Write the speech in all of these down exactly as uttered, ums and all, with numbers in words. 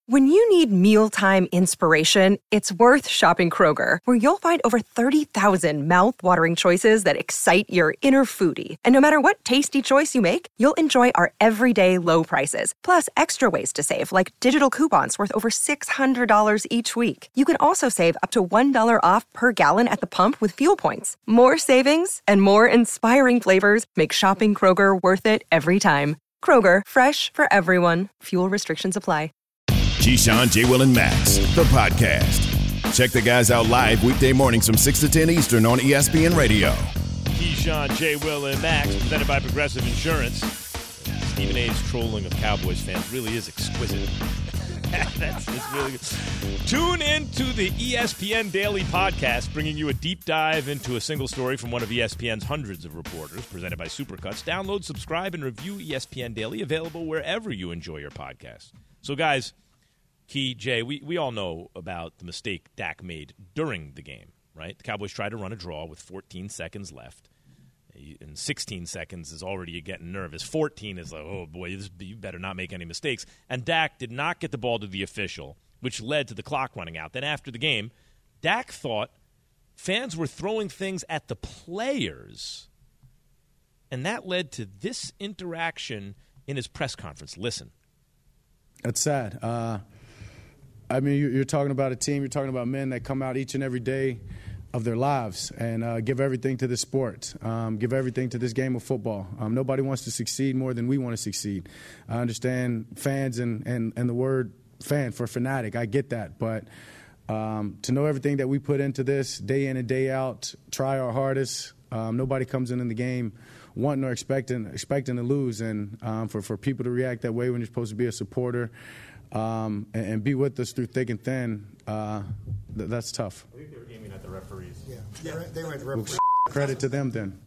When you need mealtime inspiration, it's worth shopping Kroger, where you'll find over thirty thousand mouth-watering choices that excite your inner foodie. And no matter what tasty choice you make, you'll enjoy our everyday low prices, plus extra ways to save, like digital coupons worth over six hundred dollars each week. You can also save up to one dollar off per gallon at the pump with fuel points. More savings and more inspiring flavors make shopping Kroger worth it every time. Kroger, fresh for everyone. Fuel restrictions apply. Keyshawn, J. Will, and Max, the podcast. Check the guys out live weekday mornings from six to ten Eastern on E S P N Radio. Keyshawn, J. Will, and Max, presented by Progressive Insurance. Stephen A's trolling of Cowboys fans really is exquisite. That's, that's really good. Tune in to the E S P N Daily Podcast, bringing you a deep dive into a single story from one of E S P N's hundreds of reporters, presented by Supercuts. Download, subscribe, and review E S P N Daily, available wherever you enjoy your podcasts. So, guys, Key, Jay, we, we all know about the mistake Dak made during the game, right? The Cowboys tried to run a draw with fourteen seconds left. And sixteen seconds is already getting nervous. fourteen is like, oh, boy, this, you better not make any mistakes. And Dak did not get the ball to the official, which led to the clock running out. Then after the game, Dak thought fans were throwing things at the players. And that led to this interaction in his press conference. Listen. That's sad. Uh I mean, you're talking about a team, you're talking about men that come out each and every day of their lives and uh, give everything to this sport, um, give everything to this game of football. Um, nobody wants to succeed more than we want to succeed. I understand fans and, and, and the word fan for fanatic. I get that. But um, to know everything that we put into this day in and day out, try our hardest, um, nobody comes in in the game wanting or expecting, expecting to lose. And um, for, for people to react that way when you're supposed to be a supporter, Um, and, and be with us through thick and thin, uh, th- that's tough. I think they were aiming at the referees. Yeah, they were, they were at the referees. Well, credit to them then.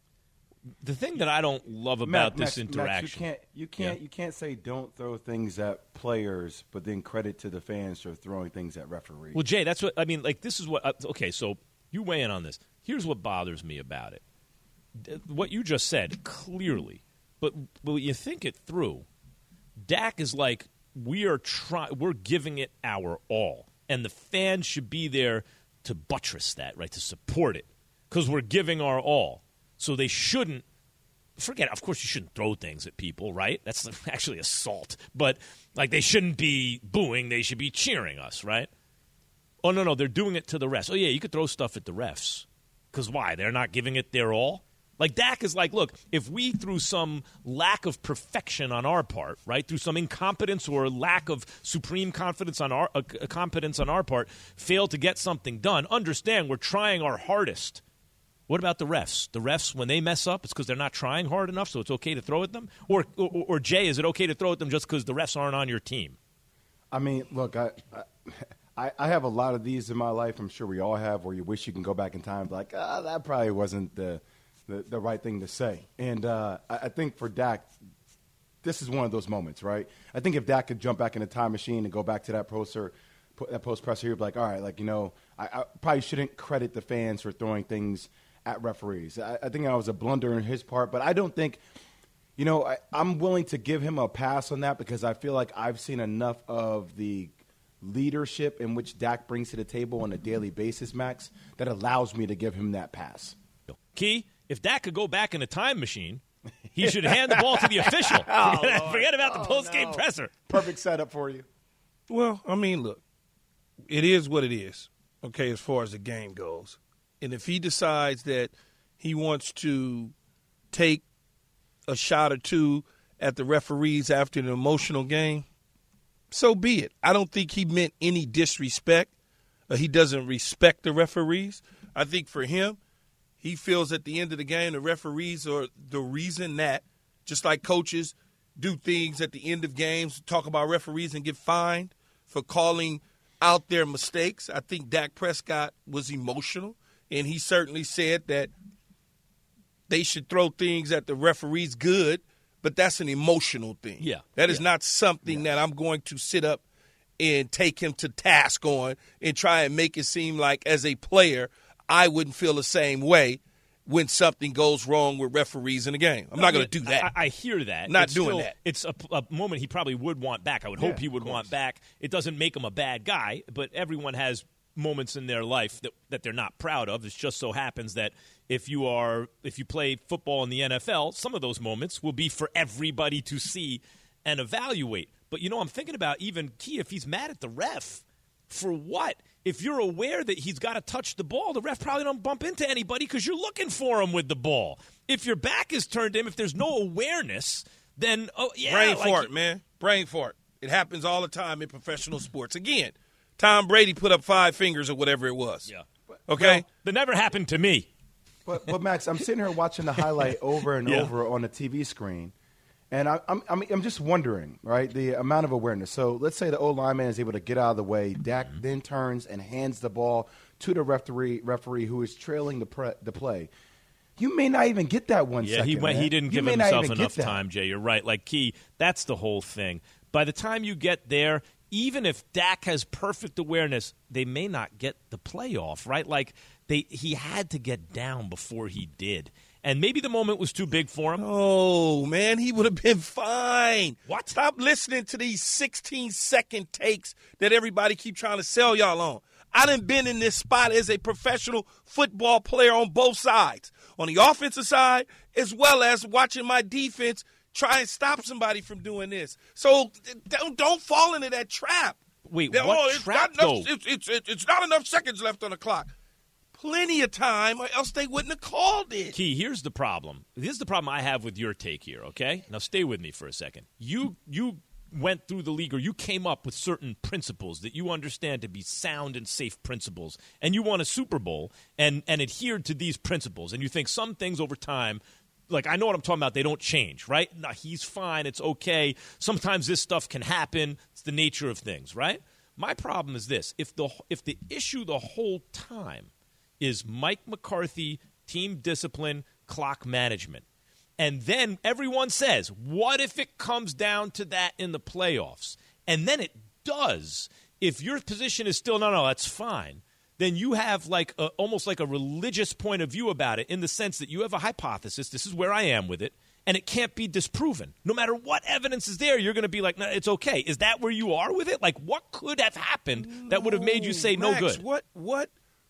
The thing that I don't love about Max, this Max, interaction. Max, you can't, you can't, yeah. you can't say don't throw things at players, but then credit to the fans for throwing things at referees. Well, Jay, that's what I mean. Like, this is what. Uh, okay, so you weigh in on this. Here's what bothers me about it. D- what you just said clearly, but when you think it through, Dak is like, we are trying. We're giving it our all, and the fans should be there to buttress that, right? To support it, because we're giving our all. So they shouldn't forget. Of course, you shouldn't throw things at people, right? That's actually assault. But like, they shouldn't be booing; they should be cheering us, right? Oh no, no, they're doing it to the refs. Oh yeah, you could throw stuff at the refs, because why? They're not giving it their all. Like, Dak is like, look, if we, through some lack of perfection on our part, right, through some incompetence or lack of supreme confidence on our uh, competence on our part, fail to get something done, understand we're trying our hardest. What about the refs? The refs, when they mess up, it's because they're not trying hard enough, so it's okay to throw at them? Or, or, or Jay, is it okay to throw at them just because the refs aren't on your team? I mean, look, I, I I have a lot of these in my life. I'm sure we all have, where you wish you can go back in time, like, ah, oh, that probably wasn't the – The, the right thing to say. And uh, I, I think for Dak, this is one of those moments, right? I think if Dak could jump back in a time machine and go back to that poster, that post presser, he'd be like, all right, like, you know, I, I probably shouldn't credit the fans for throwing things at referees. I, I think that was a blunder on his part, but I don't think, you know, I, I'm willing to give him a pass on that, because I feel like I've seen enough of the leadership in which Dak brings to the table on a daily basis, Max, that allows me to give him that pass. Key? If Dak could go back in a time machine, he should hand the ball to the official. oh, forget, forget about oh, the post-game no. presser. Perfect setup for you. Well, I mean, look, it is what it is, okay, as far as the game goes. And if he decides that he wants to take a shot or two at the referees after an emotional game, so be it. I don't think he meant any disrespect. Or he doesn't respect the referees. I think for him, he feels at the end of the game the referees are the reason that, just like coaches do things at the end of games, talk about referees and get fined for calling out their mistakes. I think Dak Prescott was emotional, and he certainly said that they should throw things at the referees good, but that's an emotional thing. Yeah. That is yeah. not something yeah. that I'm going to sit up and take him to task on and try and make it seem like as a player I wouldn't feel the same way when something goes wrong with referees in the game. I'm no, not going to do that. I, I hear that. Not it's doing still, that. It's a, a moment he probably would want back. I would Yeah, hope he would want back. It doesn't make him a bad guy, but everyone has moments in their life that, that they're not proud of. It just so happens that if you are if you play football in the N F L, some of those moments will be for everybody to see and evaluate. But, you know, I'm thinking about even Key, if he's mad at the ref, for what? If you're aware that he's got to touch the ball, the ref probably don't bump into anybody because you're looking for him with the ball. If your back is turned to him, if there's no awareness, then, oh, yeah. Brain like, fart, man. Brain fart. It happens all the time in professional sports. Again, Tom Brady put up five fingers or whatever it was. Yeah. Okay? Well, that never happened to me. But, but Max, I'm sitting here watching the highlight over and Yeah. over on the T V screen, and I, I'm, I'm I'm just wondering, right, the amount of awareness. So let's say the O lineman is able to get out of the way. Dak Mm-hmm. then turns and hands the ball to the referee, referee who is trailing the pre, the play. You may not even get that one Yeah, second, he went. man. He didn't You give may not himself even enough get that. time, Jay. You're right. Like, Key, that's the whole thing. By the time you get there, even if Dak has perfect awareness, they may not get the playoff, right? Like, they he had to get down before he did. And maybe the moment was too big for him. Oh, man, he would have been fine. What? Stop listening to these sixteen-second takes that everybody keep trying to sell y'all on. I done been in this spot as a professional football player on both sides, on the offensive side as well as watching my defense try and stop somebody from doing this. So don't, don't fall into that trap. Wait, That, what oh, it's trap, not enough, though? it's, it's, it's, it's not enough seconds left on the clock. Plenty of time, or else they wouldn't have called it. Key, here's the problem. This is the problem I have with your take here, okay? Now stay with me for a second. You you went through the league, or you came up with certain principles that you understand to be sound and safe principles, and you won a Super Bowl and, and adhered to these principles, and you think some things over time, like I know what I'm talking about, they don't change, right? No, he's fine, it's okay. Sometimes this stuff can happen. It's the nature of things, right? My problem is this. If the if the issue the whole time is Mike McCarthy, team discipline, clock management. And then everyone says, what if it comes down to that in the playoffs? And then it does. If your position is still, no, no, that's fine, then you have like a, almost like a religious point of view about it in the sense that you have a hypothesis, this is where I am with it, and it can't be disproven. No matter what evidence is there, you're going to be like, no, it's okay. Is that where you are with it? Like, what could have happened that would have made you say Max, no good? What, what,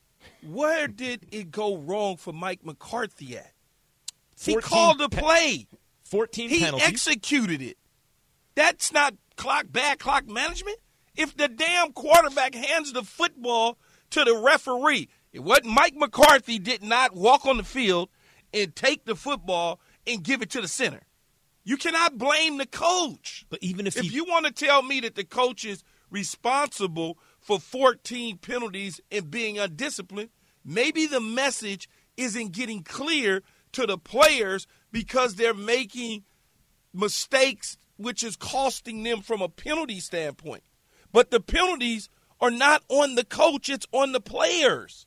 where did it go wrong for Mike McCarthy at? He called the play. fourteen He penalties. executed it. That's not clock bad clock management. If the damn quarterback hands the football to the referee, it wasn't Mike McCarthy did not walk on the field and take the football and give it to the center. You cannot blame the coach. But even if if he- you want to tell me that the coach is responsible for fourteen penalties and being undisciplined, maybe the message isn't getting clear to the players because they're making mistakes, which is costing them from a penalty standpoint. But the penalties are not on the coach, it's on the players.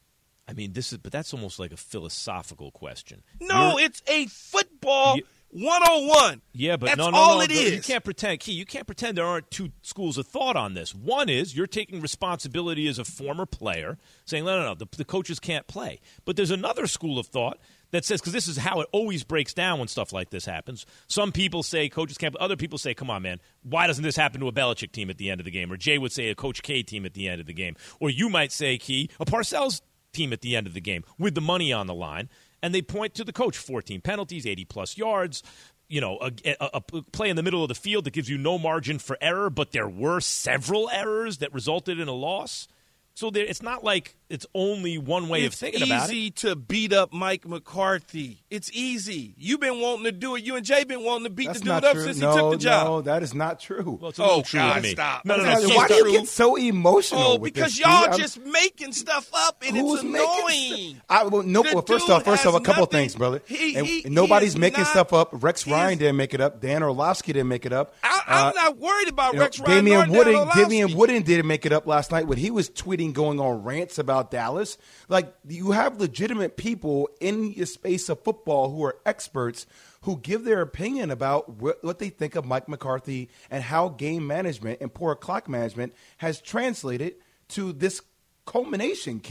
I mean, this is, but that's almost like a philosophical question. No, You're- it's a football You- one oh one. Yeah, but That's no, no, all no. it no, is. You can't pretend, Key, you can't pretend there aren't two schools of thought on this. One is you're taking responsibility as a former player, saying, no, no, no, the, the coaches can't play. But there's another school of thought that says, because this is how it always breaks down when stuff like this happens. Some people say coaches can't play. Other people say, come on, man, why doesn't this happen to a Belichick team at the end of the game? Or Jay would say a Coach K team at the end of the game. Or you might say, Key, a Parcells team at the end of the game with the money on the line. And they point to the coach, fourteen penalties, eighty-plus yards, you know, a, a, a play in the middle of the field that gives you no margin for error, but there were several errors that resulted in a loss. So there, it's not like it's only one way it's of thinking about it. It's easy to beat up Mike McCarthy. It's easy. You've been wanting to do it. You and Jay been wanting to beat That's the dude not up true. since no, he took the job. No, that is not true. Well, it's a little Oh, true God, with me. stop. No, no, no. That's Keith, Why do true. you get so emotional? Oh, with because this, y'all dude? I'm- just making stuff up, and Who's it's making annoying. st- I, well, no, The well, first dude off, first off, has a couple of nothing- things, brother. he- and, he- and nobody's he is making not- stuff up. Rex he Ryan is- didn't make it up. Dan Orlovsky didn't make it up. I, I'm Uh, not worried about You know, Rex Ryan. Damian nor Wooden, Dan Orlovsky. Damian Wooden didn't make it up last night when he was tweeting, going on rants about Dallas. Like, you have legitimate people in your space of football who are experts who give their opinion about wh- what they think of Mike McCarthy and how game management and poor clock management has translated to this culmination, Key.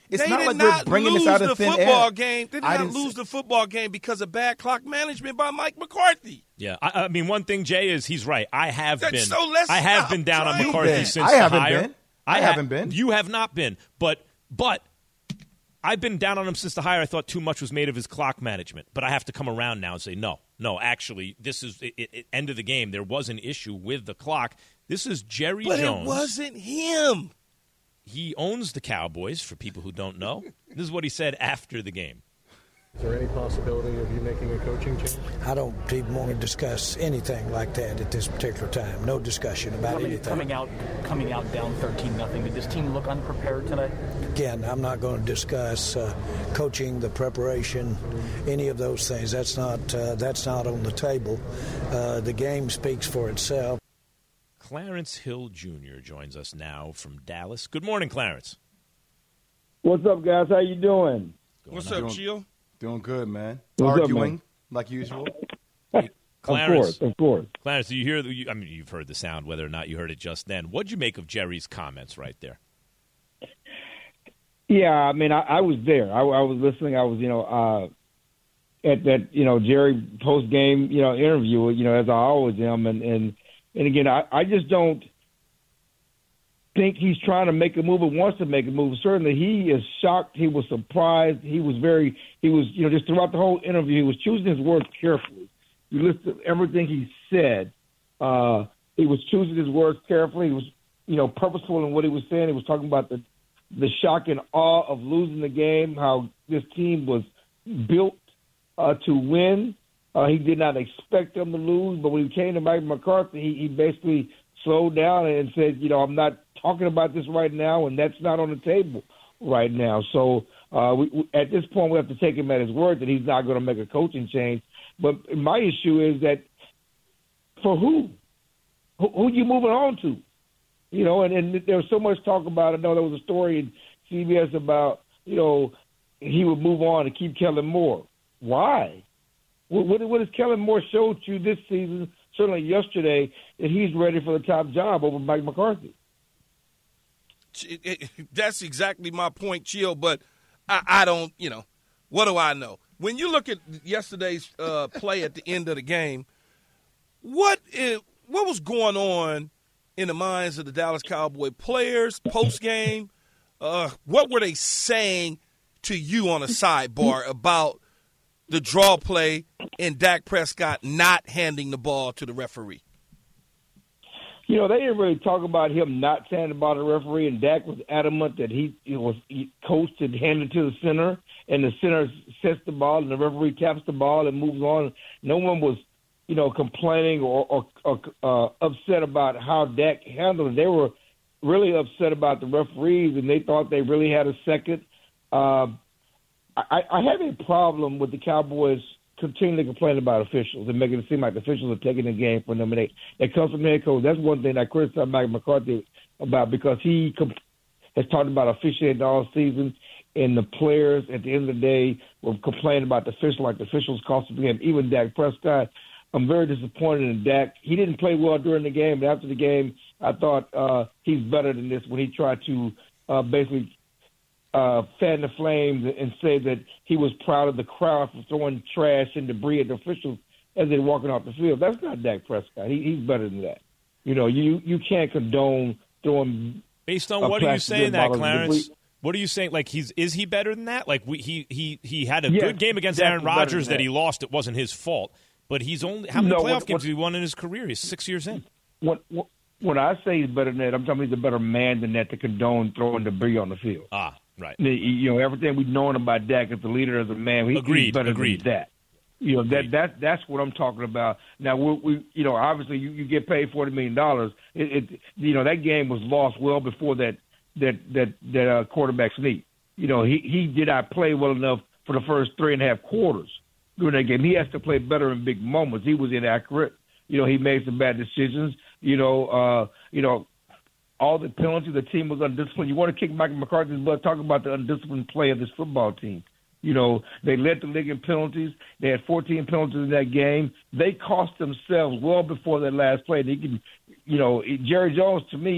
It's they not did like not we're bringing lose this out of the thin football air. game. They did I not didn't lose say- the football game because of bad clock management by Mike McCarthy. Yeah, I, I mean, one thing, Jay, is he's right. I have That's been. so let's I have stop been down on trying. McCarthy Been. since I the haven't hire. been. I ha- haven't been. You have not been, but but I've been down on him since the hire. I thought too much was made of his clock management, but I have to come around now and say no, no. Actually, this is it, it, end of the game. There was an issue with the clock. This is Jerry But Jones. it wasn't him. He owns the Cowboys. For people who don't know, this is what he said after the game. Is there any possibility of you making a coaching change? I don't even want to discuss anything like that at this particular time. No discussion about coming, anything. Coming out, coming out down thirteen nothing. Did this team look unprepared today? Again, I'm not going to discuss uh, coaching, the preparation, any of those things. That's not uh, that's not on the table. Uh, the game speaks for itself. Clarence Hill Junior joins us now from Dallas. Good morning, Clarence. What's up, guys? How you doing? Going What's on? up, Gio? Doing good, man. What's up, Arguing man? like usual. Clarence, Of course, of course. Clarence, do you hear? The, you, I mean, you've heard the sound, whether or not you heard it just then. What'd you make of Jerry's comments right there? Yeah, I mean, I, I was there. I, I was listening. I was, you know, uh, at that, you know, Jerry post game, you know, interview, you know, as I always am, and and and again, I, I just don't think he's trying to make a move or wants to make a move. Certainly, he is shocked. He was surprised. He was very. He was, you know, just throughout the whole interview, he was choosing his words carefully. You listen to everything he said. Uh, he was choosing his words carefully. He was, you know, purposeful in what he was saying. He was talking about the the shock and awe of losing the game, how this team was built uh, to win. Uh, he did not expect them to lose, but when he came to Mike McCarthy, he, he basically slowed down and said, you know, I'm not talking about this right now, and that's not on the table right now. So uh, we, we, at this point, we have to take him at his word that he's not going to make a coaching change. But my issue is that for who? Who, who are you moving on to? You know, and, and there was so much talk about it. I know there was a story in C B S about, you know, he would move on to keep Kellen Moore. Why? What, what, what has Kellen Moore showed you this season, certainly yesterday, that he's ready for the top job over Mike McCarthy? It, it, that's exactly my point, Chill, but I, I don't, you know, what do I know? When you look at yesterday's uh, play at the end of the game, what is, what was going on in the minds of the Dallas Cowboy players post-game? Uh, what were they saying to you on a sidebar about the draw play and Dak Prescott not handing the ball to the referee? You know, they didn't really talk about him not saying the ball to the referee, and Dak was adamant that he, he was he coached and handed to the center, and the center sets the ball, and the referee taps the ball and moves on. No one was, you know, complaining or, or, or uh, upset about how Dak handled it. They were really upset about the referees, and they thought they really had a second. Uh, I, I have a problem with the Cowboys continuing to complain about officials and making it seem like the officials are taking the game from them. And they, that comes from the head coach. That's one thing I criticize Mike McCarthy about, because he comp- has talked about officiating all season, and the players at the end of the day were complaining about the official, like the officials costing the game, even Dak Prescott. I'm very disappointed in Dak. He didn't play well during the game, but after the game, I thought uh, he's better than this when he tried to uh, basically uh, fan the flames and say that he was proud of the crowd for throwing trash and debris at the officials as they're walking off the field. That's not Dak Prescott. He, he's better than that. You know, you, you can't condone throwing. Based on what are you saying that, Clarence? What are you saying? Like, he's is he better than that? Like, we, he he he had a yes, good game against Aaron Rodgers that. that he lost. It wasn't his fault. But he's only how many no, playoff what, games what, has he won in his career? He's six years in. What, what when I say he's better than that, I'm talking he's a better man than that to condone throwing debris on the field. Ah, right. You know, everything we've known about Dak as a leader, as a man, he, agreed, he's better agreed. than that. You know, agreed. that that that's what I'm talking about. Now, we, we you know, obviously you, you get paid forty million dollars. It, it, you know, that game was lost well before that that that that uh, quarterback sneak. You know, he he did not play well enough for the first three and a half quarters during that game. He has to play better in big moments. He was inaccurate. You know, he made some bad decisions. You know, uh, you know, all the penalties, the team was undisciplined. You want to kick Mike McCarthy's butt, talk about the undisciplined play of this football team. You know, they led the league in penalties. They had fourteen penalties in that game. They cost themselves well before that last play. They can, you know, Jerry Jones, to me,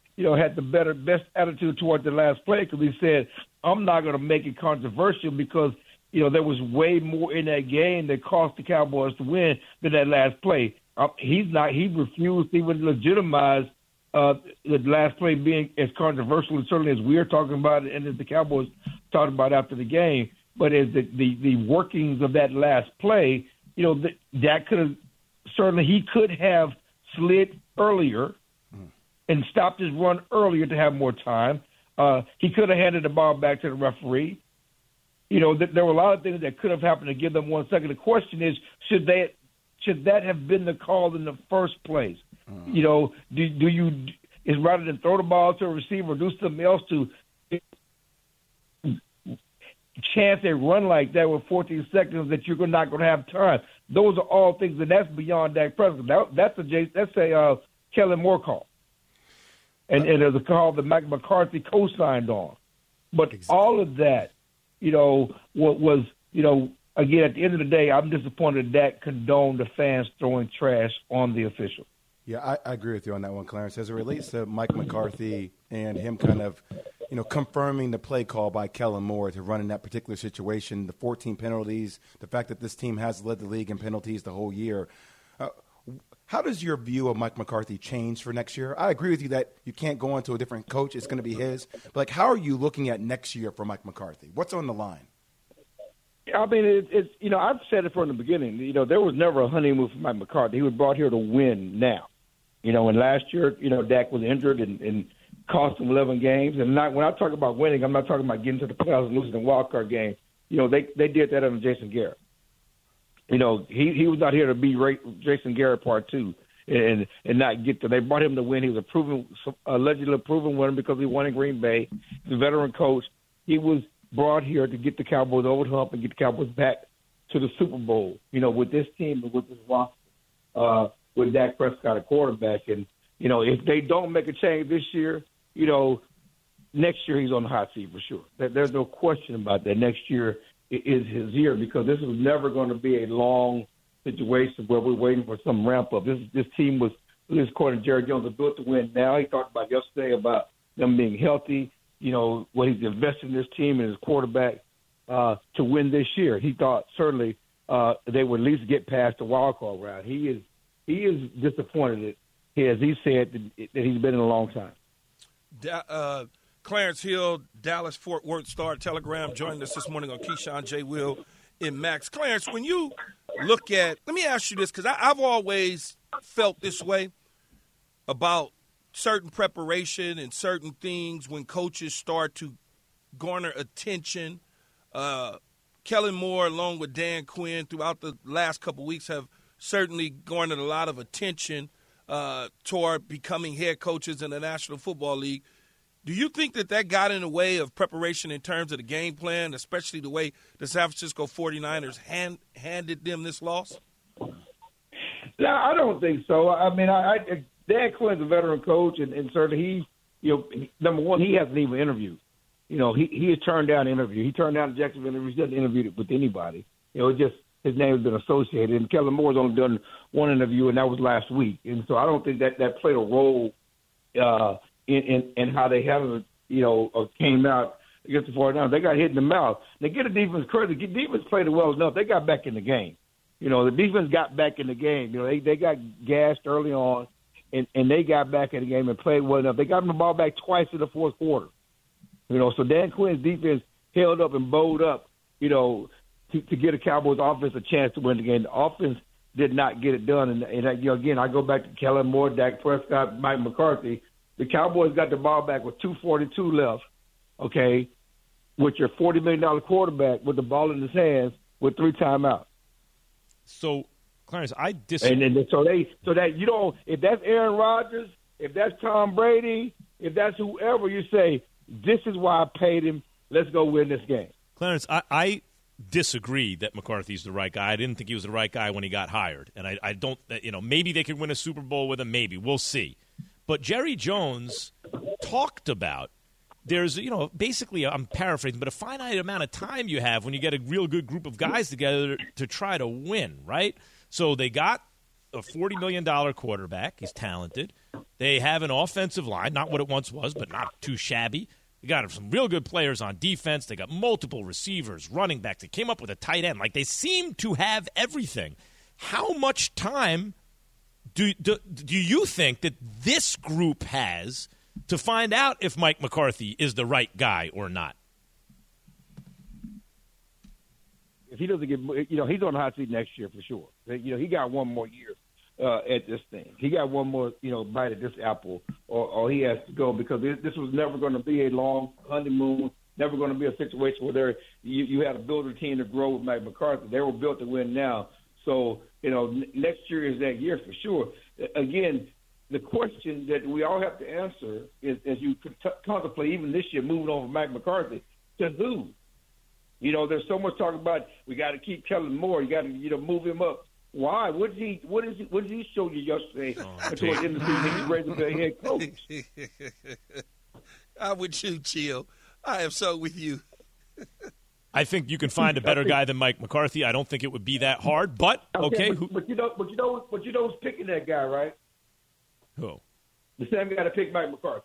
you know, had the better, best attitude toward the last play because he said, I'm not going to make it controversial because, you know, there was way more in that game that cost the Cowboys to win than that last play. Uh, he's not, he refused to even legitimize uh, the last play being as controversial, and certainly as we're talking about it and as the Cowboys talked about after the game. But as the, the, the workings of that last play, you know, that, that could have, certainly he could have slid earlier and stopped his run earlier to have more time. Uh, he could have handed the ball back to the referee. You know, th- there were a lot of things that could have happened to give them one second. The question is, should they, should that have been the call in the first place? Mm. You know, do, do you, is rather than throw the ball to a receiver, do something else to chance a run like that with fourteen seconds that you're not going to have time? Those are all things, and that's beyond Dak Prescott. That, that's a that's a uh, Kellen Moore call, and, and there's a call that Mike McCarthy co-signed on. But exactly. all of that, you know, what was, you know, again, at the end of the day, I'm disappointed that condoned the fans throwing trash on the official. Yeah, I, I agree with you on that one, Clarence. As it relates to Mike McCarthy and him kind of, you know, confirming the play call by Kellen Moore to run in that particular situation, the fourteen penalties, the fact that this team has led the league in penalties the whole year. Uh, how does your view of Mike McCarthy change for next year? I agree with you that you can't go into a different coach. It's going to be his. But, like, how are you looking at next year for Mike McCarthy? What's on the line? I mean, it, it's, you know, I've said it from the beginning. You know, there was never a honeymoon for Mike McCarthy. He was brought here to win now. You know, and last year, you know, Dak was injured and, and cost him eleven games. And not, when I talk about winning, I'm not talking about getting to the playoffs and losing the wild card game. You know, they they did that under Jason Garrett. You know, he, he was not here to be Ray, Jason Garrett part two and and not get to. They brought him to win. He was a proven, allegedly a proven winner because he won in Green Bay. He's a veteran coach. He was brought here to get the Cowboys over the hump and get the Cowboys back to the Super Bowl. You know, with this team and with this roster. Uh, with Dak Prescott a quarterback. And, you know, if they don't make a change this year, you know, next year he's on the hot seat for sure. There's no question about that. Next year is his year because this was never going to be a long situation where we're waiting for some ramp up. This this team was, at least according to Jerry Jones, was built to win now. He talked about yesterday about them being healthy, you know, what he's invested in this team and his quarterback uh, to win this year. He thought certainly uh, they would at least get past the wild card round. He is He is disappointed, as he said, that he's been in a long time. Da- uh, Clarence Hill, Dallas-Fort Worth Star-Telegram, joined us this morning on Keyshawn, J. Will, and Max. Clarence, when you look at – let me ask you this, because I've always felt this way about certain preparation and certain things when coaches start to garner attention. Uh, Kellen Moore, along with Dan Quinn, throughout the last couple of weeks have – certainly garnered a lot of attention uh, toward becoming head coaches in the National Football League. Do you think that that got in the way of preparation in terms of the game plan, especially the way the San Francisco forty-niners hand, handed them this loss? No, I don't think so. I mean, I, I, Dan Quinn's a veteran coach, and, and certainly he, you know, number one, he hasn't even interviewed. You know, he, he has turned down an interview. He turned down the Jacksonville interview. He doesn't interview with anybody. You know, it just – his name has been associated, and Kellen Moore's only done one interview, and that was last week. And so I don't think that that played a role uh, in, in in how they haven't, you know, uh, came out against the forty-niners. They got hit in the mouth. They get the defense credit. The defense played it well enough. They got back in the game. You know, the defense got back in the game. You know, they they got gassed early on, and, and they got back in the game and played well enough. They got them the ball back twice in the fourth quarter. You know, so Dan Quinn's defense held up and bowed up, you know, To, to get a Cowboys offense a chance to win the game. The offense did not get it done. And, and you know, again, I go back to Kellen Moore, Dak Prescott, Mike McCarthy. The Cowboys got the ball back with two forty-two left, okay, with your forty million dollars quarterback with the ball in his hands with three timeouts. So, Clarence, I disagree. And, and so they, so that you don't, if that's Aaron Rodgers, if that's Tom Brady, if that's whoever, you say, this is why I paid him. Let's go win this game. Clarence, I, I disagree that McCarthy's the right guy. I didn't think he was the right guy when he got hired. And I, I don't, you know, maybe they could win a Super Bowl with him. Maybe. We'll see. But Jerry Jones talked about there's, you know, basically, I'm paraphrasing, but a finite amount of time you have when you get a real good group of guys together to try to win, right? So they got a forty million dollars quarterback. He's talented. They have an offensive line, not what it once was, but not too shabby. They got some real good players on defense. They got multiple receivers, running backs. They came up with a tight end. Like, they seem to have everything. How much time do, do, do you think that this group has to find out if Mike McCarthy is the right guy or not? If he doesn't get, you know, he's on the hot seat next year for sure. You know, he got one more year uh, at this thing. He got one more, you know, bite at this apple, or, or he has to go, because this, this was never going to be a long honeymoon. Never going to be a situation where there, you, you had to build a team to grow with Mike McCarthy. They were built to win now. So, you know, n- next year is that year for sure. Again, the question that we all have to answer is, as you t- contemplate even this year moving on from Mike McCarthy, to who? You know, there's so much talk about we got to keep Kellen Moore. You got to, you know, move him up. Why? What did he? What is? He, what did he show you yesterday? Oh, towards the end of the season, he's ready to be a head coach. I'm with you, Chill. I am so with you. I think you can find a better guy than Mike McCarthy. I don't think it would be that hard, but okay. okay but, but you know, but you know, but you know who's picking that guy, right? Who? The same guy to pick Mike McCarthy.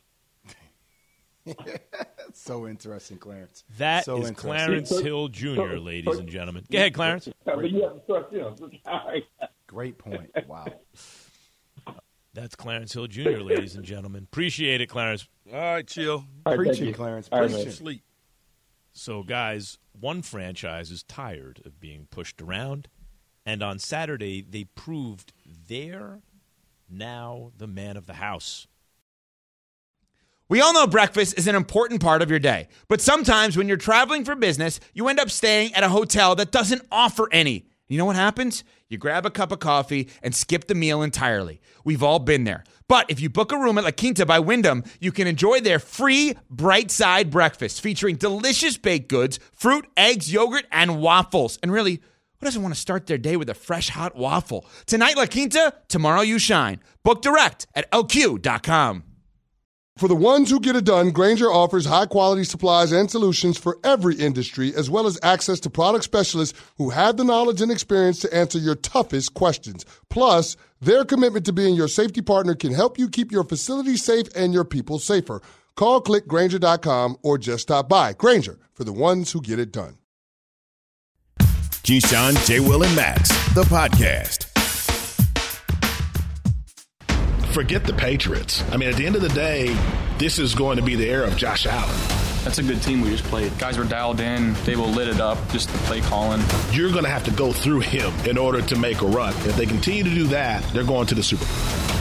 So interesting, Clarence. That so is Clarence Hill Junior, ladies and gentlemen. Go ahead, Clarence. But you have to trust him. Great point. Wow. That's Clarence Hill Junior, ladies and gentlemen. Appreciate it, Clarence. All right, Chill. Right, Preaching, Clarence. All right, Preaching. Sleep. So, guys, one franchise is tired of being pushed around, and on Saturday they proved they're now the man of the house. We all know breakfast is an important part of your day, but sometimes when you're traveling for business, you end up staying at a hotel that doesn't offer any. You know what happens? You grab a cup of coffee and skip the meal entirely. We've all been there. But if you book a room at La Quinta by Wyndham, you can enjoy their free Bright Side breakfast featuring delicious baked goods, fruit, eggs, yogurt, and waffles. And really, who doesn't want to start their day with a fresh, hot waffle? Tonight, La Quinta, tomorrow you shine. Book direct at L Q dot com. For the ones who get it done, Grainger offers high-quality supplies and solutions for every industry, as well as access to product specialists who have the knowledge and experience to answer your toughest questions. Plus, their commitment to being your safety partner can help you keep your facility safe and your people safer. Call, click Grainger dot com, or just stop by. Grainger, for the ones who get it done. Keyshawn, J. Will, and Max, the podcast. Forget the Patriots. I mean, at the end of the day, this is going to be the era of Josh Allen. That's a good team we just played. Guys were dialed in. They will lit it up, just the play calling. You're going to have to go through him in order to make a run. If they continue to do that, they're going to the Super Bowl.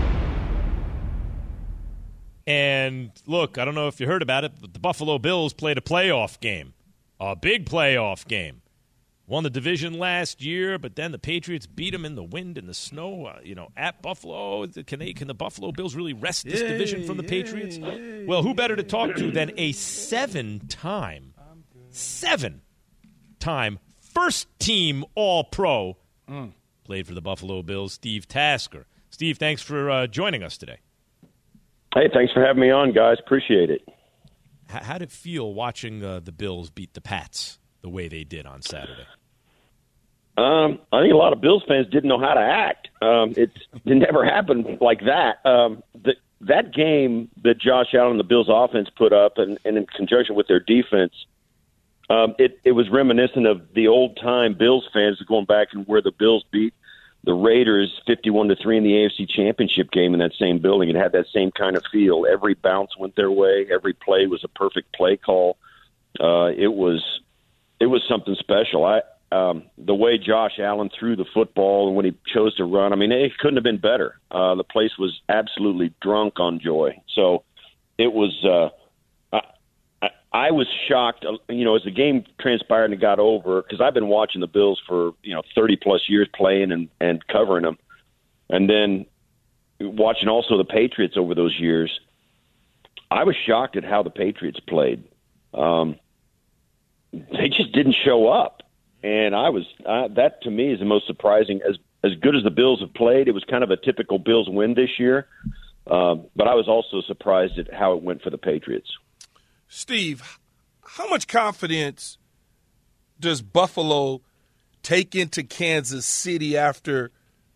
And look, I don't know if you heard about it, but the Buffalo Bills played a playoff game, a big playoff game. Won the division last year, but then the Patriots beat them in the wind and the snow, uh, you know, at Buffalo. Can they? Can the Buffalo Bills really wrest this Yay, division from the yay, Patriots? yay, well, who better to talk to than a seven-time, seven-time first-team All-Pro, mm. played for the Buffalo Bills, Steve Tasker. Steve, thanks for uh, joining us today. Hey, thanks for having me on, guys. Appreciate it. H- how did it feel watching uh, the Bills beat the Pats the way they did on Saturday? Um, I think a lot of Bills fans didn't know how to act. Um, it's, it never happened like that. Um, the, that game that Josh Allen and the Bills offense put up, and, and in conjunction with their defense, um, it, it was reminiscent of the old-time Bills fans going back and where the Bills beat the Raiders fifty-one to three in the A F C Championship game in that same building. It had that same kind of feel. Every bounce went their way. Every play was a perfect play call. Uh, it was it was something special. I um, the way Josh Allen threw the football and when he chose to run, I mean, it couldn't have been better. Uh, the place was absolutely drunk on joy. So it was. Uh, I, I was shocked, you know, as the game transpired and it got over, because I've been watching the Bills for, you know, thirty plus years playing and, and covering them. And then watching also the Patriots over those years, I was shocked at how the Patriots played. Um, they just didn't show up. And I was, uh, that to me is the most surprising. As, as good as the Bills have played, it was kind of a typical Bills win this year. Um, but I was also surprised at how it went for the Patriots. Steve, how much confidence does Buffalo take into Kansas City after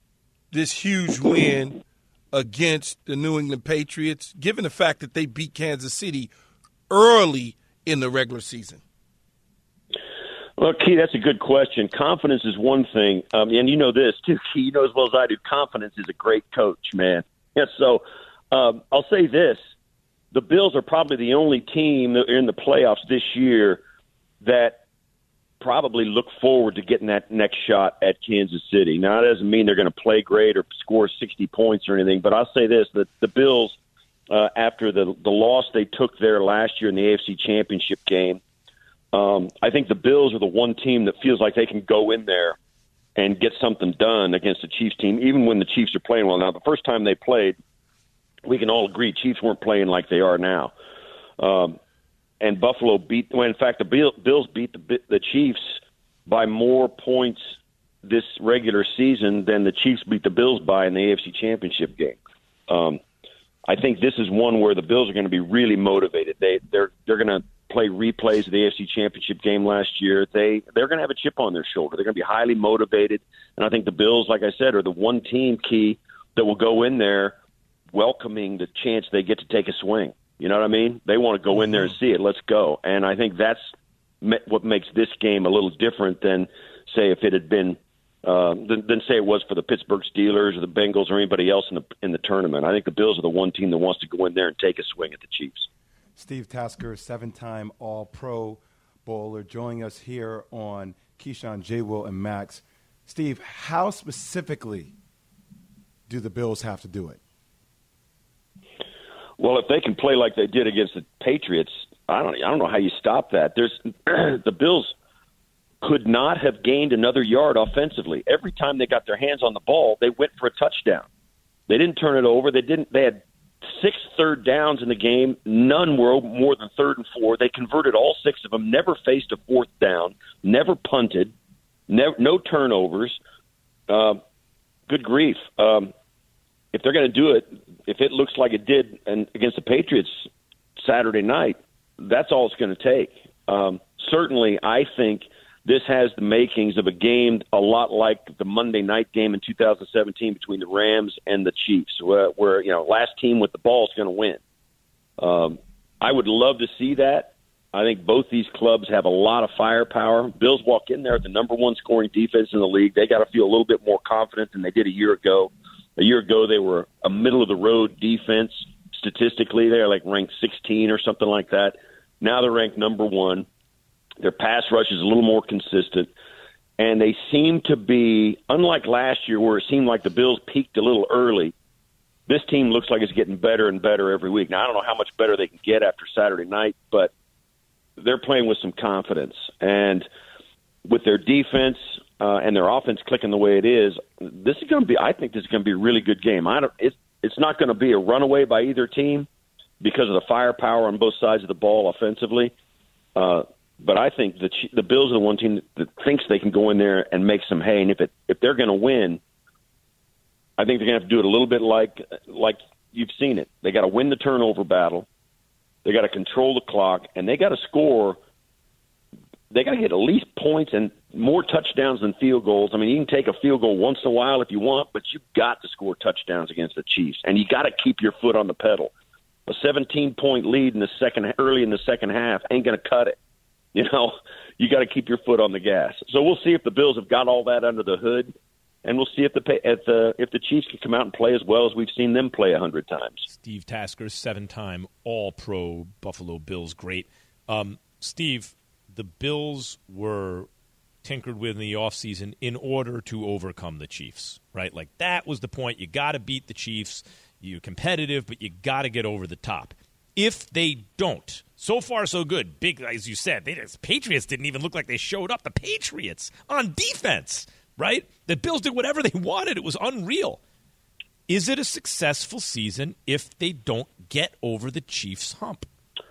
this huge win against the New England Patriots, given the fact that they beat Kansas City early in the regular season? Well, Key, that's a good question. Confidence is one thing, um, and you know this too, Key. You know as well as I do, confidence is a great coach, man. Yeah, so um, I'll say this. The Bills are probably the only team that are in the playoffs this year that probably look forward to getting that next shot at Kansas City. Now, that doesn't mean they're going to play great or score sixty points or anything, but I'll say this, that the Bills, uh, after the, the loss they took there last year in the A F C Championship game, um, I think the Bills are the one team that feels like they can go in there and get something done against the Chiefs team, even when the Chiefs are playing well. Now, the first time they played, we can all agree Chiefs weren't playing like they are now. Um, and Buffalo beat – well, in fact, the Bills beat the, the Chiefs by more points this regular season than the Chiefs beat the Bills by in the A F C Championship game. Um, I think this is one where the Bills are going to be really motivated. They, they're they're going to play replays of the A F C Championship game last year. They, they're going to have a chip on their shoulder. They're going to be highly motivated. And I think the Bills, like I said, are the one team, Key, that will go in there welcoming the chance they get to take a swing. You know what I mean? They want to go in there and see it. Let's go. And I think that's what makes this game a little different than, say, if it had been uh, than, than say it was for the Pittsburgh Steelers or the Bengals or anybody else in the in the tournament. I think the Bills are the one team that wants to go in there and take a swing at the Chiefs. Steve Tasker, seven-time All-Pro Bowler, joining us here on Keyshawn, J. Will, and Max. Steve, how specifically do the Bills have to do it? Well, if they can play like they did against the Patriots, I don't I don't know how you stop that. There's the Bills could not have gained another yard offensively. Every time they got their hands on the ball, they went for a touchdown. They didn't turn it over. They didn't they had six third downs in the game. None were more than third and four. They converted all six of them, never faced a fourth down, never punted, never, no turnovers. Uh, good grief. Um, if they're going to do it, if it looks like it did and against the Patriots Saturday night, that's all it's going to take. Um, certainly, I think this has the makings of a game a lot like the Monday night game in two thousand seventeen between the Rams and the Chiefs, where, where you know, last team with the ball is going to win. Um, I would love to see that. I think both these clubs have a lot of firepower. Bills walk in there at the number one scoring defense in the league. They got to feel a little bit more confident than they did a year ago. A year ago, they were a middle-of-the-road defense. Statistically, they're like ranked sixteen or something like that. Now they're ranked number one. Their pass rush is a little more consistent. And they seem to be, unlike last year where it seemed like the Bills peaked a little early, this team looks like it's getting better and better every week. Now, I don't know how much better they can get after Saturday night, but they're playing with some confidence. And with their defense uh, and their offense clicking the way it is, this is going to be, I think this is going to be a really good game. I don't, it's, it's not going to be a runaway by either team because of the firepower on both sides of the ball offensively. Uh, but I think the the Bills are the one team that, that thinks they can go in there and make some hay. And if it if they're going to win, I think they're going to have to do it a little bit like like you've seen it. They got to win the turnover battle. They got to control the clock, and they got to score. They got to get at least points and more touchdowns than field goals. I mean, you can take a field goal once in a while if you want, but you've got to score touchdowns against the Chiefs, and you got to keep your foot on the pedal. A seventeen-point lead in the second, early in the second half ain't going to cut it. You know, you got to keep your foot on the gas. So we'll see if the Bills have got all that under the hood, and we'll see if the if the if the Chiefs can come out and play as well as we've seen them play a hundred times. Steve Tasker, seven-time All-Pro Buffalo Bills great. Um, Steve, the Bills were tinkered with in the offseason in order to overcome the Chiefs, right? Like that was the point. You got to beat the Chiefs. You're competitive, but you got to get over the top. If they don't, so far so good. Big, as you said, they, the Patriots didn't even look like they showed up. The Patriots on defense, right? The Bills did whatever they wanted. It was unreal. Is it a successful season if they don't get over the Chiefs' hump?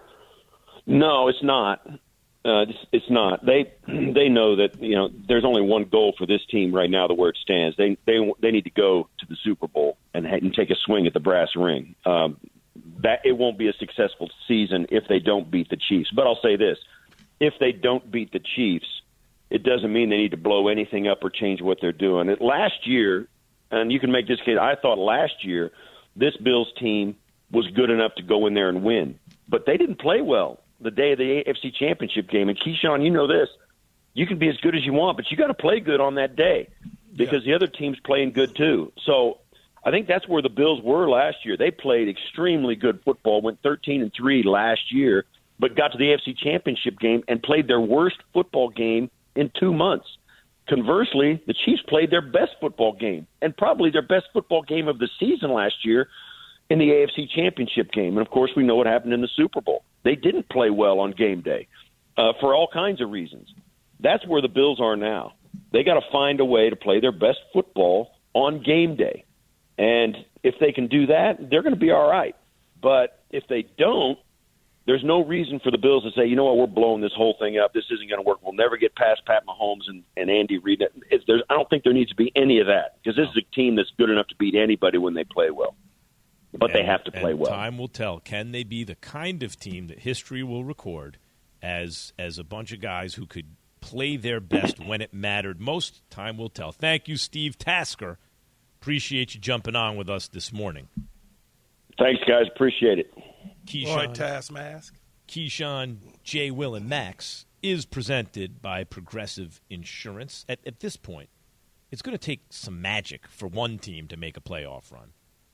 No, it's not. Uh, it's, it's not. They they know that you know there's only one goal for this team right now, the where it stands. They they they need to go to the Super Bowl and, and take a swing at the brass ring. Um, that it won't be a successful season if they don't beat the Chiefs. But I'll say this: if they don't beat the Chiefs, it doesn't mean they need to blow anything up or change what they're doing. It, last year, and you can make this case. I thought last year this Bills team was good enough to go in there and win, but they didn't play well the day of the A F C Championship game. And Keyshawn, you know this. You can be as good as you want, but you got to play good on that day because yeah. the other team's playing good too. So I think that's where the Bills were last year. They played extremely good football, went thirteen and three last year, but got to the A F C Championship game and played their worst football game in two months. Conversely, the Chiefs played their best football game and probably their best football game of the season last year in the A F C Championship game. And, of course, we know what happened in the Super Bowl. They didn't play well on game day uh, for all kinds of reasons. That's where the Bills are now. They got to find a way to play their best football on game day. And if they can do that, they're going to be all right. But if they don't, there's no reason for the Bills to say, you know what, we're blowing this whole thing up. This isn't going to work. We'll never get past Pat Mahomes and, and Andy Reid. It's, there's, I don't think there needs to be any of that because this is a team that's good enough to beat anybody when they play well. But and, they have to play and well. Time will tell. Can they be the kind of team that history will record as as a bunch of guys who could play their best when it mattered most? Time will tell. Thank you, Steve Tasker. Appreciate you jumping on with us this morning. Thanks, guys. Appreciate it. Keyshawn, Roy Taskmask. Keyshawn, J. Will, and Max is presented by Progressive Insurance. At, at this point, it's going to take some magic for one team to make a playoff run.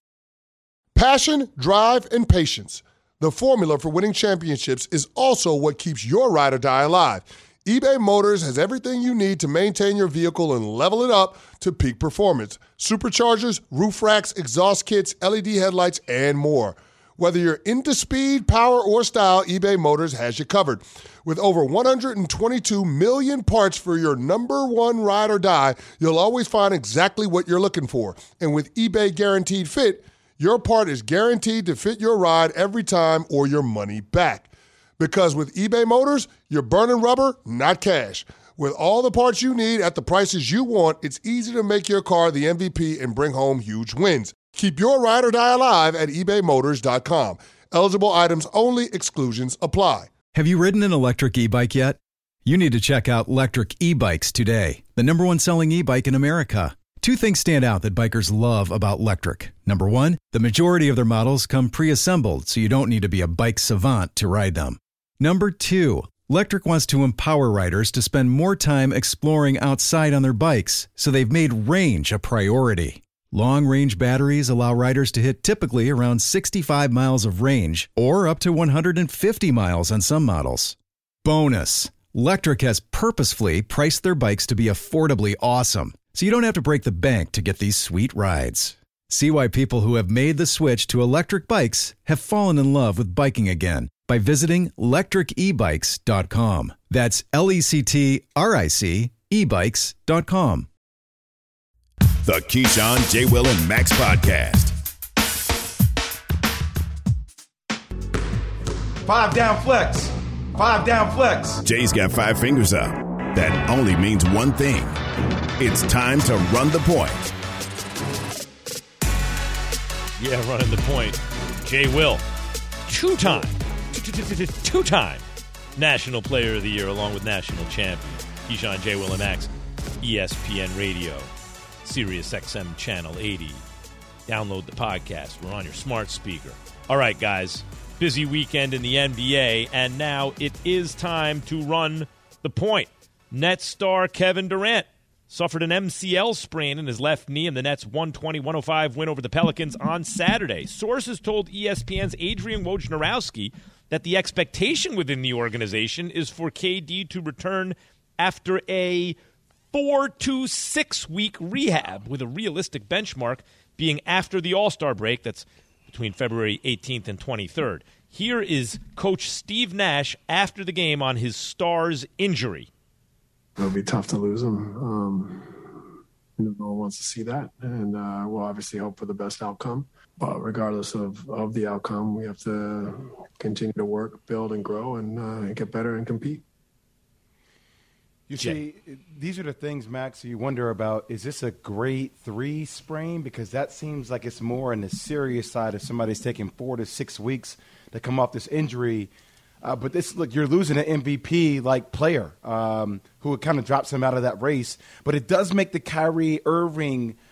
Passion, drive, and patience. The formula for winning championships is also what keeps your ride or die alive. eBay Motors has everything you need to maintain your vehicle and level it up to peak performance. Superchargers, roof racks, exhaust kits, L E D headlights, and more. Whether you're into speed, power, or style, eBay Motors has you covered. With over one hundred twenty-two million parts for your number one ride or die, you'll always find exactly what you're looking for. And with eBay Guaranteed Fit, your part is guaranteed to fit your ride every time or your money back. Because with eBay Motors, you're burning rubber, not cash. With all the parts you need at the prices you want, it's easy to make your car the M V P and bring home huge wins. Keep your ride or die alive at ebay motors dot com. Eligible items only. Exclusions apply. Have you ridden an electric e-bike yet? You need to check out Lectric E-Bikes today, the number one selling e-bike in America. Two things stand out that bikers love about Lectric. Number one, the majority of their models come pre-assembled, so you don't need to be a bike savant to ride them. Number two, Lectric wants to empower riders to spend more time exploring outside on their bikes, so they've made range a priority. Long-range batteries allow riders to hit typically around sixty-five miles of range or up to one hundred fifty miles on some models. Bonus, Lectric has purposefully priced their bikes to be affordably awesome, so you don't have to break the bank to get these sweet rides. See why people who have made the switch to electric bikes have fallen in love with biking again by visiting lectric e bikes dot com. That's L E C T R I C e bikes dot com. The Keyshawn, J. Will, and Max Podcast. Five down flex. Five down flex. Jay's got five fingers up. That only means one thing. It's time to run the point. Yeah, running the point. J. Will, two-time, two-time National Player of the Year, along with National Champion. Keyshawn, J. Will, and Max, E S P N Radio, Sirius X M Channel eighty. Download the podcast. We're on your smart speaker. All right, guys, busy weekend in the N B A, and now it is time to run the point. Nets star Kevin Durant suffered an M C L sprain in his left knee in the Nets' one twenty to one oh five win over the Pelicans on Saturday. Sources told E S P N's Adrian Wojnarowski that the expectation within the organization is for K D to return after a four to six week rehab, with a realistic benchmark being after the All-Star break. That's between February eighteenth and twenty-third. Here is Coach Steve Nash after the game on his star's injury. It'll be tough to lose him. Um, you know, no one wants to see that, and uh, we'll obviously hope for the best outcome. But regardless of, of the outcome, we have to continue to work, build, and grow, and uh, get better and compete. You see, these are the things, Max, you wonder about. Is this a grade three sprain? Because that seems like it's more on the serious side if somebody's taking four to six weeks to come off this injury. Uh, but this, look, you're losing an M V P-like player um, who kind of drops him out of that race. But it does make the Kyrie Irving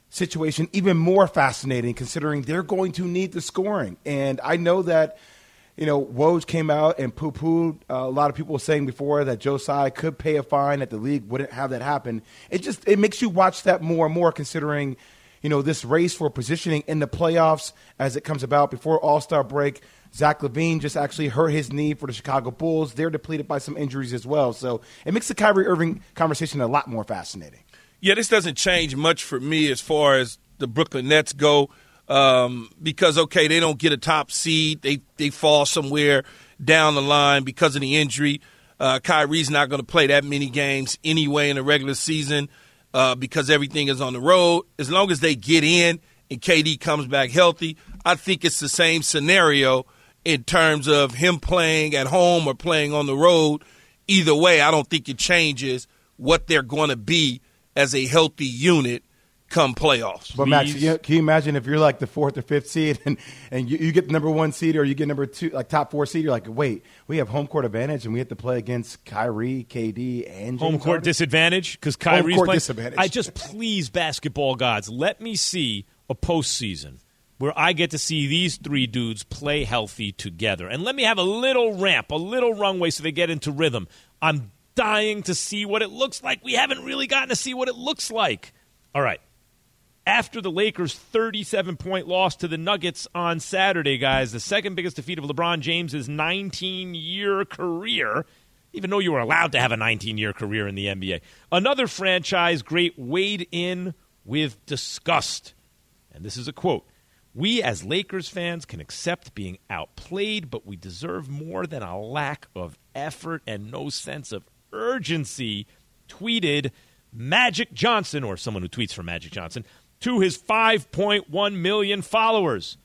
situation even more fascinating, considering they're going to need the scoring. And I know that, you know, Woj came out and poo-pooed. Uh, a lot of people were saying before that Josiah could pay a fine, that the league wouldn't have that happen. It just it makes you watch that more and more, considering, you know, this race for positioning in the playoffs as it comes about before All-Star break. Zach LaVine just actually hurt his knee for the Chicago Bulls. They're depleted by some injuries as well. So it makes the Kyrie Irving conversation a lot more fascinating. Yeah, this doesn't change much for me as far as the Brooklyn Nets go um, because, okay, they don't get a top seed. They they fall somewhere down the line because of the injury. Uh, Kyrie's not going to play that many games anyway in the regular season uh, because everything is on the road. As long as they get in and K D comes back healthy, I think it's the same scenario in terms of him playing at home or playing on the road. Either way, I don't think it changes what they're going to be as a healthy unit come playoffs. But, Max, can you, can you imagine if you're like the fourth or fifth seed and, and you, you get the number one seed or you get number two, like top four seed, you're like, wait, we have home court advantage and we have to play against Kyrie, K D, and James home court Harden? disadvantage because Kyrie's home court playing. disadvantage. I just please basketball gods, let me see a postseason where I get to see these three dudes play healthy together. And let me have a little ramp, a little runway so they get into rhythm. I'm dying to see what it looks like. We haven't really gotten to see what it looks like. All right. After the Lakers' thirty-seven point loss to the Nuggets on Saturday, guys, the second biggest defeat of LeBron James' nineteen-year career, even though you were allowed to have a nineteen-year career in the N B A. Another franchise great weighed in with disgust. And this is a quote. "We as Lakers fans can accept being outplayed, but we deserve more than a lack of effort and no sense of urgency," tweeted Magic Johnson, or someone who tweets for Magic Johnson, to his five point one million followers.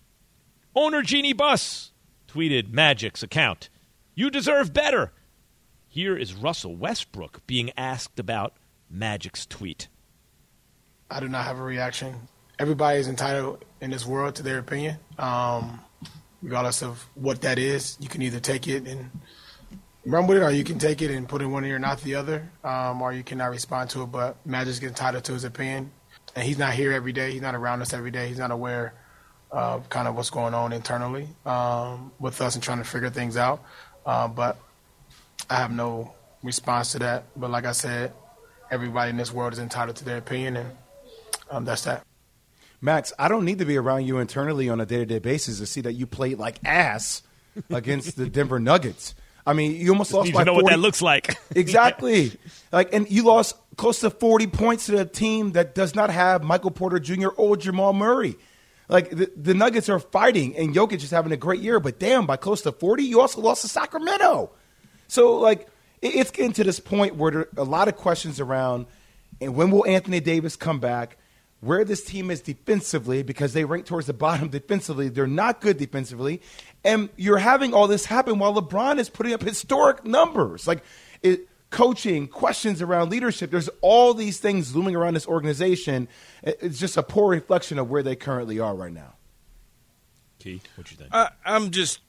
Owner Jeannie Buss tweeted Magic's account, "You deserve better." Here is Russell Westbrook being asked about Magic's tweet. I do not have a reaction. Everybody is entitled in this world to their opinion, um, regardless of what that is. You can either take it and run with it, or you can take it and put it in one ear, not the other, um, or you cannot respond to it. But Magic's getting entitled to his opinion, and he's not here every day. He's not around us every day. He's not aware of kind of what's going on internally um, with us and trying to figure things out. Uh, but I have no response to that. But like I said, everybody in this world is entitled to their opinion, and um, that's that. Max, I don't need to be around you internally on a day-to-day basis to see that you played like ass against the Denver Nuggets. I mean, you almost Just lost need by to know forty what that looks like. Exactly. Like, and you lost close to forty points to a team that does not have Michael Porter Junior or Jamal Murray. Like, the, the Nuggets are fighting, and Jokic is having a great year, but damn, by close to forty, you also lost to Sacramento. So, like, it, it's getting to this point where there are a lot of questions around, and when will Anthony Davis come back? Where this team is defensively, because they rank towards the bottom defensively. They're not good defensively. And you're having all this happen while LeBron is putting up historic numbers. Like, it, coaching, questions around leadership. There's all these things looming around this organization. It's just a poor reflection of where they currently are right now. Key, what you think? I, I'm just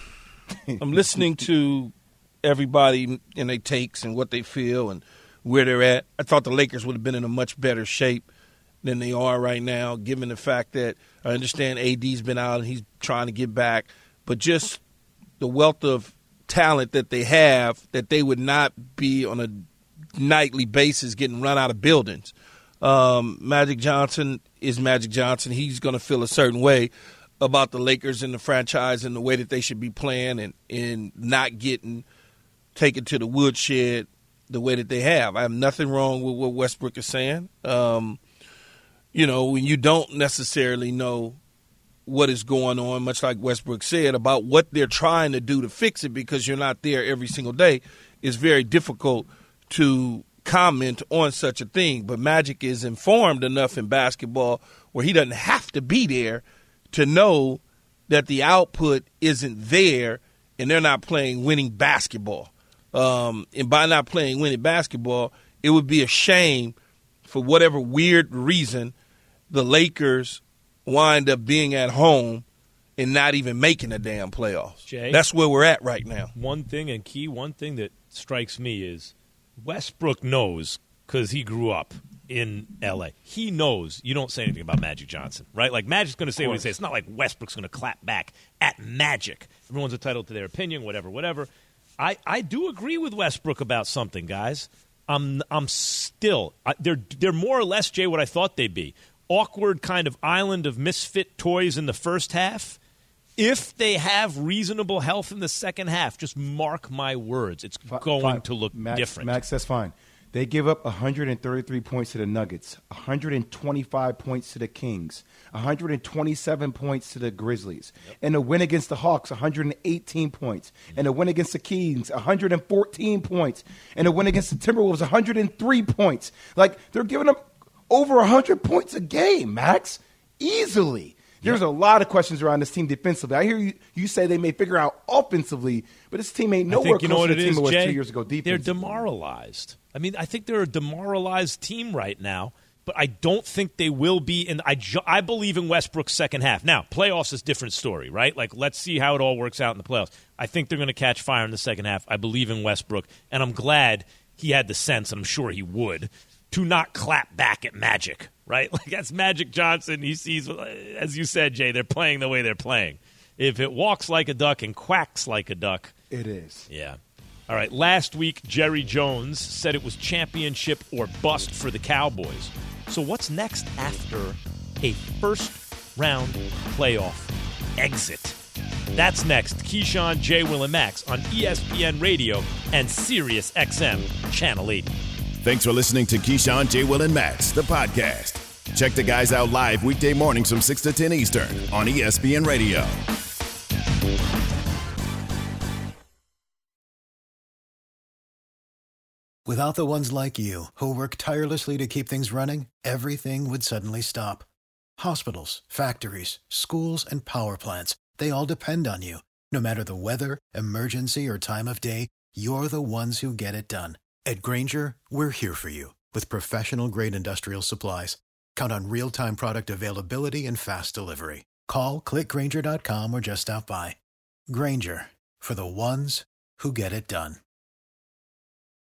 I'm listening to everybody and their takes and what they feel and where they're at. I thought the Lakers would have been in a much better shape than they are right now, given the fact that I understand A D's been out and he's trying to get back, but just the wealth of talent that they have, that they would not be on a nightly basis getting run out of buildings. Um, Magic Johnson is Magic Johnson. He's going to feel a certain way about the Lakers and the franchise and the way that they should be playing and, and not getting taken to the woodshed the way that they have. I have nothing wrong with what Westbrook is saying. Um, you know, when you don't necessarily know what is going on, much like Westbrook said, about what they're trying to do to fix it because you're not there every single day, it's very difficult to comment on such a thing. But Magic is informed enough in basketball where he doesn't have to be there to know that the output isn't there and they're not playing winning basketball. Um, and by not playing winning basketball, it would be a shame for whatever weird reason the Lakers wind up being at home and not even making a damn playoffs. Jay, that's where we're at right now. One thing, and key, one thing that strikes me is Westbrook knows, because he grew up in L A. He knows you don't say anything about Magic Johnson, right? Like, Magic's going to say what he says. It's not like Westbrook's going to clap back at Magic. Everyone's entitled to their opinion, whatever, whatever. I, I do agree with Westbrook about something, guys. I'm I'm still I, they're they're more or less, Jay, what I thought they'd be. Awkward kind of island of misfit toys in the first half. If they have reasonable health in the second half, just mark my words, it's going fine. to look Max, different. Max, that's fine. They give up one hundred thirty-three points to the Nuggets, one hundred twenty-five points to the Kings, one hundred twenty-seven points to the Grizzlies, yep. and a win against the Hawks, one hundred eighteen points, mm-hmm. and a win against the Kings, one hundred fourteen points, and a win against the Timberwolves, one hundred three points. Like, they're giving up over one hundred points a game, Max, easily. There's a lot of questions around this team defensively. I hear you, you say they may figure out offensively, but this team ain't nowhere I think, you know close what to the it team is, it was Jay? two years ago defensively. They're demoralized. I mean, I think they're a demoralized team right now, but I don't think they will be. And I, ju- I believe in Westbrook's second half. Now, playoffs is a different story, right? Like, let's see how it all works out in the playoffs. I think they're going to catch fire in the second half. I believe in Westbrook, and I'm glad he had the sense, and I'm sure he would, to not clap back at Magic, right? Like, that's Magic Johnson. He sees, as you said, Jay, they're playing the way they're playing. If it walks like a duck and quacks like a duck. It is. Yeah. All right, last week, Jerry Jones said it was championship or bust for the Cowboys. So what's next after a first-round playoff exit? That's next. Keyshawn, J. Will, and Max on E S P N Radio and Sirius X M Channel eighty. Thanks for listening to Keyshawn, J. Will, and Max, the podcast. Check the guys out live weekday mornings from six to ten Eastern on E S P N Radio. Without the ones like you, who work tirelessly to keep things running, everything would suddenly stop. Hospitals, factories, schools, and power plants, they all depend on you. No matter the weather, emergency, or time of day, you're the ones who get it done. At Grainger, we're here for you with professional-grade industrial supplies. Count on real-time product availability and fast delivery. Call, click Grainger dot com, or just stop by. Grainger, for the ones who get it done.